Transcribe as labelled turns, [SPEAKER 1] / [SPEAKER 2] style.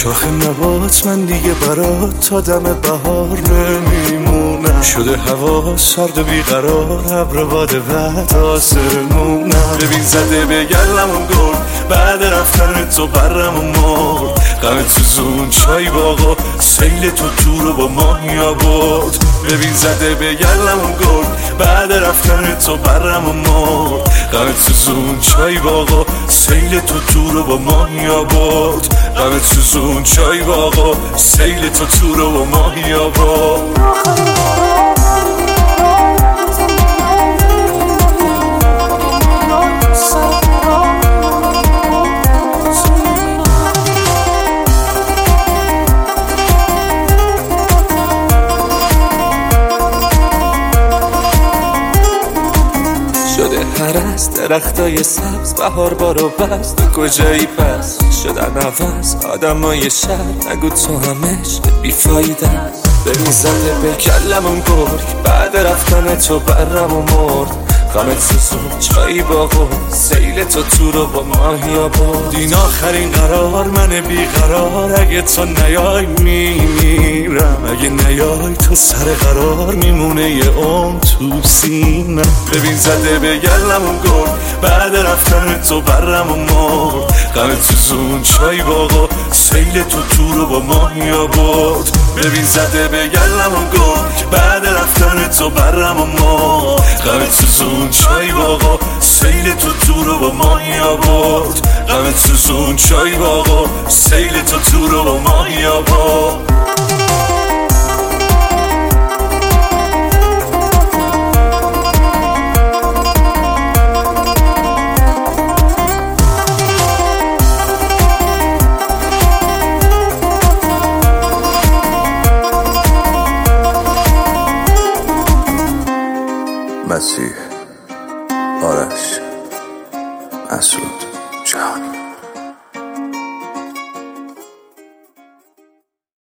[SPEAKER 1] شاخ نبات من دیگه برات تا دم بهار نمیمونم. شده هوا سرد و بیقرار، ابر باد بعد آسمونم. ببین زده به گلمون گل، بعد رفتن تو برم و مرد. غم تو زون چای باغا، سیل تو رو با ماهی آورد. ببین زده به گلمون گل، بعد رفتن تو برم و مرد. غم تو زون چای باغا، سیل تو رو با ماهی آورد. غم تو زون چای باغا، سیل تو رو با ماهی آورد. شده هرس درختای سبز، بهار بارو بست. تو کجایی پس؟ شدن عوض آدمای شهر، نگو تو همش بیفایده است. ببین زده به کلمون گرگ، بعد رفتن تو برم و مرد. غمت سوزون چایی باغو، سیل تو رو با ماهی آورد. این آخرین قرار من بیقرار، اگه تو نیای میمیرم. اگه نیای تو سر قرار، میمونه یه عمر تو سینم. ببین زده به گلمون گل، بعد رفتن تو برم و مرد. غمت سوزون چای باغو، سیل تو رو با ماهی آورد. ببین زده به گلمون گل، بعد رفتن تو برم و مرد. غمت سوزون چای باغا، سیل تو رو با ماهی آورد. غمت سوزون چای باغا، سیل تو رو با ماهی آورد.
[SPEAKER 2] مسیح، آرش، مسعود، جهانی.